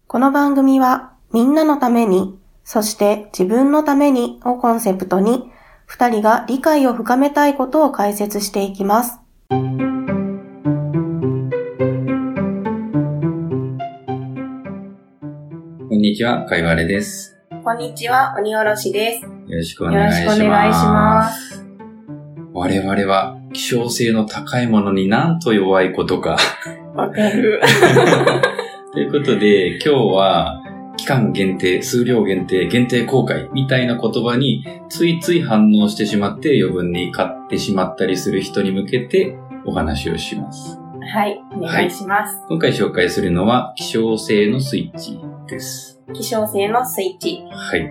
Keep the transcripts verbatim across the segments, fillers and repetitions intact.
この番組はみんなのために、そして自分のためにをコンセプトに、二人が理解を深めたいことを解説していきます。 こんにちは、かいわれです。 こんにちは、鬼おろしです。よろしくお願いします。よろしくお願いします。我々は希少性の高いものになんと弱いことか。 わかる。 ということで、今日は期間限定、数量限定、限定公開みたいな言葉についつい反応してしまって余分に買ってしまったりする人に向けてお話をします。 はい、お願いします。 はい、今回紹介するのは希少性のスイッチです。 希少性のスイッチ。 はい。 はい、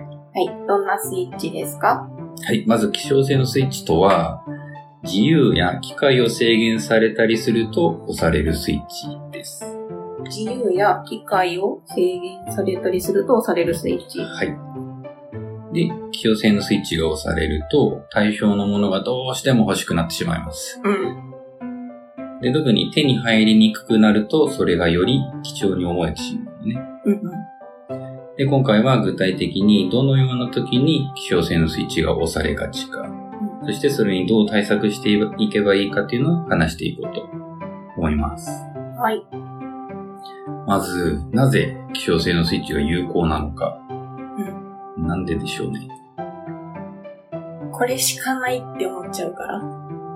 どんなスイッチですか？ はい、まず希少性のスイッチとは、自由や機会を制限されたりすると押されるスイッチです。 自由や機会を制限されたりすると押されるスイッチ。 はい。で、希少性のスイッチが押されると、対象のものがどうしても欲しくなってしまいます。 うん。 で、特に手に入りにくくなると、それがより貴重に思えてしまうね。 うんうん。 で、今回は具体的にどのような時に希少性のスイッチが押されがちか、うん、そしてそれにどう対策していけばいいかっていうのを話していこうと思います。 はい。 まず、なぜ希少性のスイッチが有効なのか。 うん。 なんででしょうね。 これしかないって思っちゃうから。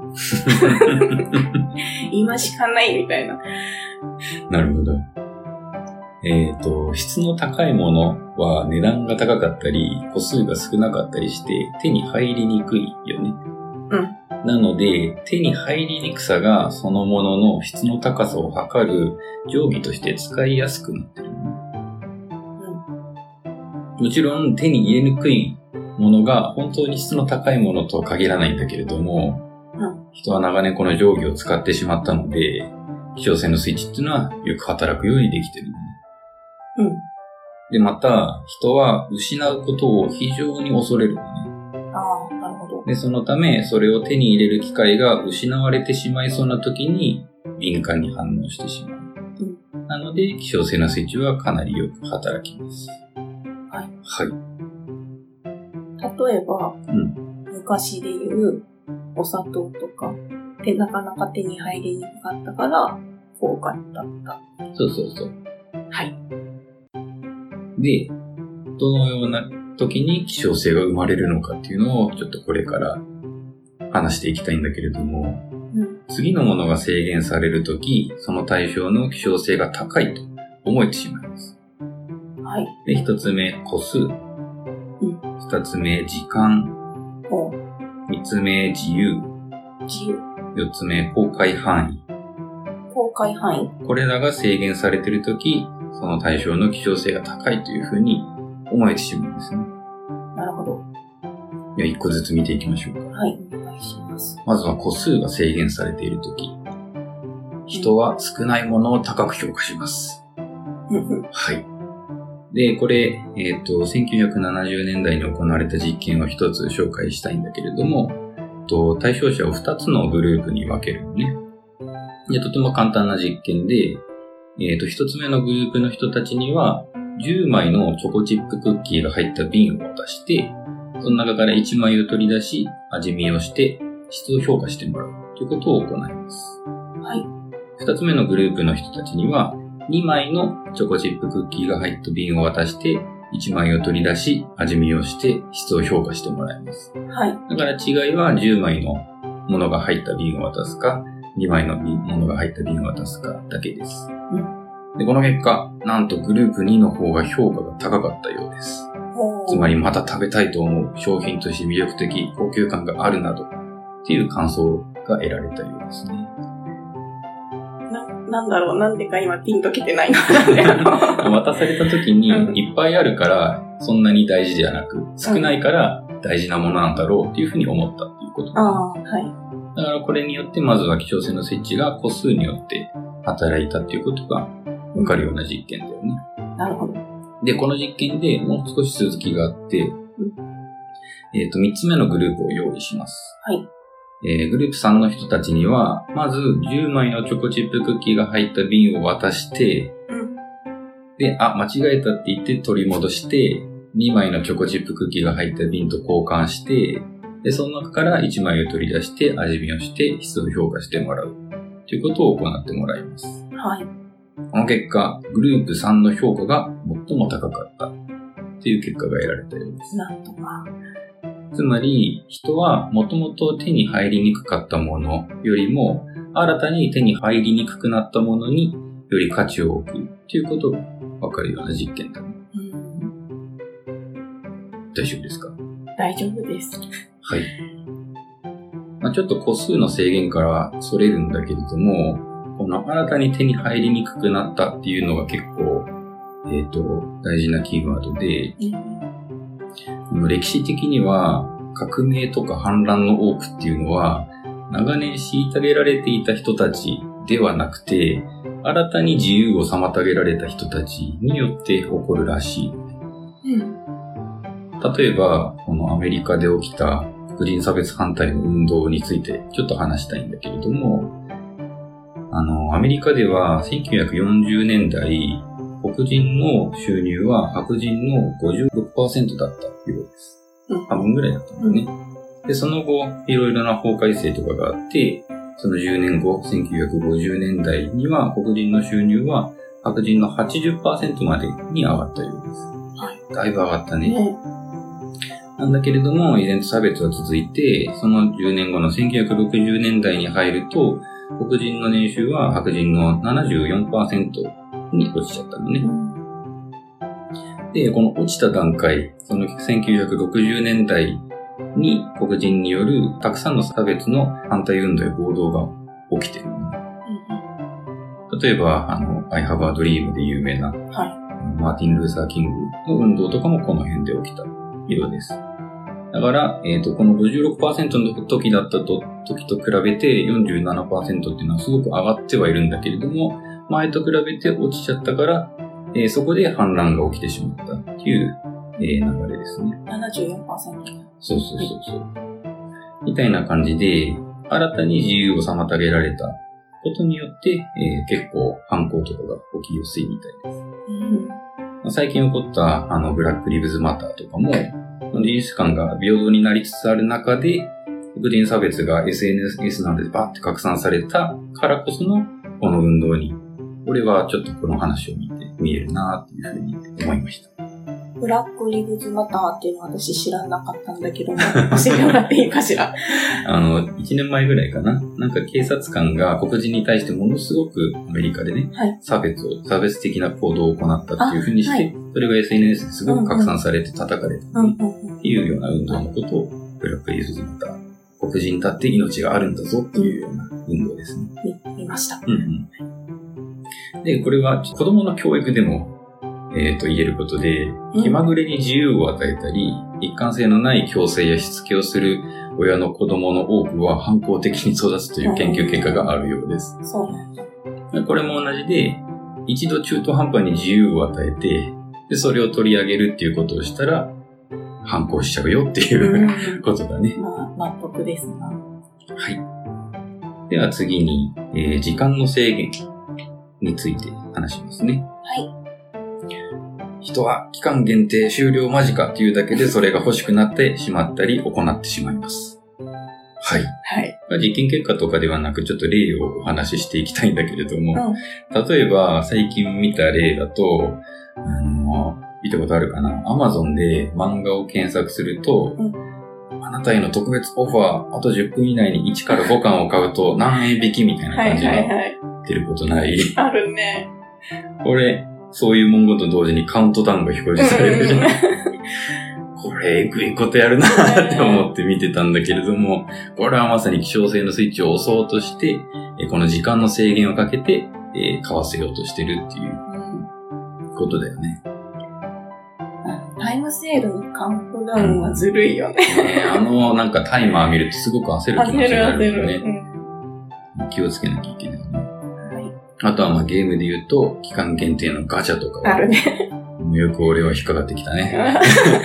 今しかないみたいな。 なるほど。えっと、質の高いものは値段が高かったり、個数が少なかったりして手に入りにくいよね。 うん。なので、手に入りにくさがそのものの質の高さを測る定規として使いやすくなってる、ね。うん。もちろん手に入れにくいものが本当に質の高いものとは限らないんだけれども、うん、人は長年この定規を使ってしまったので、希少性のスイッチっていうのはよく働くようにできてる、ね。 うん。 で、また、人は失うことを非常に恐れるのね。 ああ、なるほど。 で、そのため、それを手に入れる機会が失われてしまいそうな時に、敏感に反応してしまう。うん。なので、希少性のスイッチはかなりよく働きます。 はい。 はい。 例えば、 うん、 昔で言う、お砂糖とか、で、なかなか手に入りにくかったから、高価だった。 そうそうそう。 はい。 で、どのような時に希少性が生まれるのかっていうのをちょっとこれから話していきたいんだけれども、うん、次のものが制限される時、その対象の希少性が高いと思えてしまいます。 はい。 で、一つ目、個数。うん。二つ目、時間。 ほう。 三つ目、自由。 自由。 四つ目、公開範囲。 公開範囲。 これらが制限されている時、その対象の希少性が高いというふうに思えてしまうんですね。 なるほど。 では一個ずつ見ていきましょうか。 はい、お願いします。 まずは個数が制限されているとき。人は少ないものを高く評価します。はい。で、これ、えっと、せんきゅうひゃくななじゅうねんだいに行われた実験を一つ紹介したいんだけれども、と対象者を二つのグループに分けるのね。で、とても簡単な実験で、えっと、一つ目のグループの人たちには、じゅうまいのチョコチップクッキーが入った瓶を渡して、その中からいちまいを取り出し、味見をして、質を評価してもらうということを行います。 はい。 二つ目のグループの人たちには、にまいのチョコチップクッキーが入った瓶を渡して、いちまいを取り出し、味見をして、質を評価してもらいます。 はい。 だから違いはじゅうまいのものが入った瓶を渡すか、にまいのものが入った瓶を渡すかだけです。うん、でこの結果、なんとグループにの方が評価が高かったようです。つまりまた食べたいと思う商品として魅力的、高級感があるなどっていう感想が得られたようですね。 な、なんだろう、なんでか今ピンときてないの渡された時にいっぱいあるからそんなに大事ではなく、少ないから大事なものなんだろうっていうふうに思ったっていうことです。 ああ、はい。 だからこれによってまずは希少性のスイッチが個数によって働いたっていうことがわかるような実験だよね。 なるほど。 で、この実験でもう少し続きがあって、うん、えっと、三つ目のグループを用意します。 はい。 えー、グループさんの人たちには、まずじゅうまいのチョコチップクッキーが入った瓶を渡して、うん、 で、あ、間違えたって言って取り戻して、にまいのチョコチップクッキーが入った瓶と交換して、で、その中からいちまいを取り出して味見をして質を評価してもらうということを行ってもらいます。 はい。 この結果、グループさんの評価が最も高かったという結果が得られたようです。 なんとか。 つまり、人はもともと手に入りにくかったものよりも、新たに手に入りにくくなったものにより価値を置くということがわかるような実験だね。うん、大丈夫ですか？ 大丈夫です。 はい。まあ、ちょっと個数の制限からはそれるんだけれども、この新たに手に入りにくくなったっていうのが結構、えっと、大事なキーワードで、うん、歴史的には革命とか反乱の多くっていうのは、長年虐げられていた人たちではなくて、新たに自由を妨げられた人たちによって起こるらしい。うん、例えば、このアメリカで起きた黒人差別反対の運動についてちょっと話したいんだけれども、あの、アメリカではせんきゅうひゃくよんじゅうねんだい、黒人の収入は白人の ごじゅうろくパーセント だったようです。半分ぐらいだったんだね。で、その後、いろいろな法改正とかがあって、そのじゅうねんご、せんきゅうひゃくごじゅうねんだいには黒人の収入は白人の はちじゅっパーセント までに上がったようです。はい。だいぶ上がったね。ね、なんだけれども、依然と差別は続いて、そのじゅうねんごのせんきゅうひゃくろくじゅうねんだいに入ると、黒人の年収は白人の ななじゅうよんパーセント に落ちちゃったのね。で、この落ちた段階、そのせんきゅうひゃくろくじゅうねんだいに黒人によるたくさんの差別の反対運動や暴動が起きてるのね。例えば、あの、I have a dream で有名な、はい、マーティン・ルーサー・キングの運動とかもこの辺で起きたようです。だから、えっと、この ごじゅうろくパーセント の時だったと、時と比べて よんじゅうななパーセント っていうのはすごく上がってはいるんだけれども、前と比べて落ちちゃったから、えー、そこで反乱が起きてしまったっていう、えー、流れですね。 ななじゅうよんパーセント。 そうそうそうそう、はい。みたいな感じで、新たに自由を妨げられたことによって、えー、結構反抗とかが起きやすいみたいです。うん、最近起こったあのブラックリブズマターとかも、人種間が平等になりつつある中で、黒人差別が エスエヌエス などでバーって拡散されたからこそのこの運動に、俺はちょっとこの話を見て見えるなっていうふうに思いました。 ブラックリブズマターっていうのは私知らなかったんだけども、教えてもらっていいかしら。 あの、いちねんまえぐらいかな。なんか警察官が黒人に対してものすごくアメリカでね、はい、差別を、差別的な行動を行ったっていうふうにして、はい、それが エスエヌエス ですごく拡散されて叩かれた、ね、うんうん、っていうような運動のことを、ブラックリブズマター。黒人だって命があるんだぞっていうような運動ですね。 見ました。 うんうん。で、これは子供の教育でも、えっと、言えることで、気まぐれに自由を与えたり、一貫性のない強制やしつけをする親の子供の多くは反抗的に育つという研究結果があるようです。 そうなんだ。 これも同じで、一度中途半端に自由を与えて、で、それを取り上げるっていうことをしたら、反抗しちゃうよっていうことだね。 まあ、納得ですな。はい。では次に、えー、時間の制限について話しますね。 はい。 人は期間限定終了間近というだけでそれが欲しくなってしまったり行ってしまいます。はい。 はい。 実験結果とかではなくちょっと例をお話ししていきたいんだけれども、うん、例えば最近見た例だと、あの、見たことあるかな？ Amazon で漫画を検索すると、うん、あなたへの特別オファー、あとじゅっぷん以内にいちからごかんを買うと何円引きみたいな感じが出ることない？ あるね。 これ、そういう文言と同時にカウントダウンが表示されるじゃない、うん、これ、えぐいことやるなーって思って見てたんだけれども、これはまさに希少性のスイッチを押そうとして、この時間の制限をかけて、えー、買わせようとしてるっていうことだよね。 タイムセールのカウントダウンはずるいよね。 うん、あの、なんかタイマー見るとすごく焦る気持ちになるよね。うん、気をつけなきゃいけないね。あとはまあゲームで言うと、期間限定のガチャとか。 あるね。 よく俺は引っかかってきたね。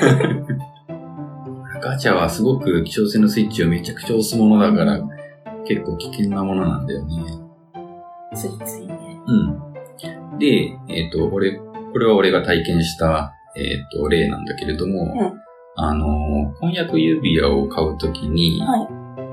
ガチャはすごく希少性のスイッチをめちゃくちゃ押すものだから、結構危険なものなんだよね。 ついついね。 うん。で、えっと、俺、 これは俺が体験した、えっと、例なんだけれども、 うん、 あの、婚約指輪を買うときに、 はい、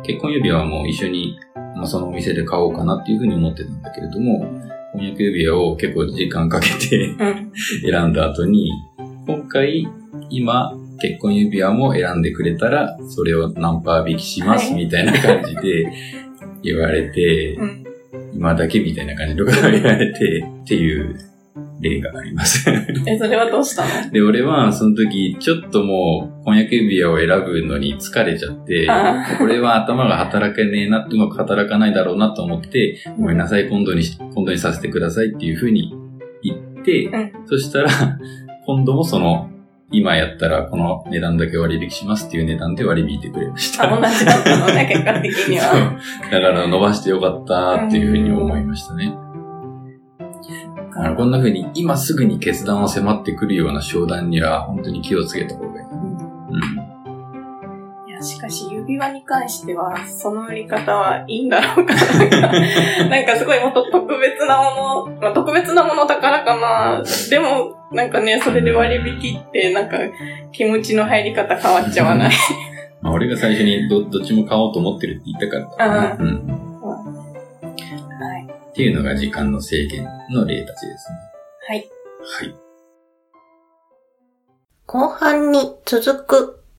結婚指輪も一緒に、まあ、そのお店で買おうかなっていうふうに思ってたんだけれども、うん、婚約指輪を結構時間かけて、うん、選んだ後に、今回、今、結婚指輪も選んでくれたら、それを何パー引きします、はい、みたいな感じで言われて、うん、今だけみたいな感じで言われて、っていう例があります。 え、それはどうしたの？ で、俺はその時、ちょっともう婚約指輪を選ぶのに疲れちゃって、これは頭が働かねえな、うまく働かないだろうなと思って、うん、ごめんなさい、今度に、今度にさせてくださいっていう風に言って、うん、そしたら、今度もその、今やったらこの値段だけ割引しますっていう値段で割り引いてくれました。 あ、同じだったのね、結果的には。 そう。だから伸ばしてよかったっていうふうに思いましたね。あのこんなふうに今すぐに決断を迫ってくるような商談には本当に気をつけた方がいい。うん。 いや、しかし指輪に関してはその売り方はいいんだろうかな。なんかすごいもっと特別なもの、まあ、特別なものだからかな。でも、なんかね、それで割引って、なんか、気持ちの入り方変わっちゃわない。 まあ、俺が最初にど、どっちも買おうと思ってるって言ったからだ、ね。うん。はい。っていうのが時間の制限の例たちですね。 はい。 はい。 後半に続く。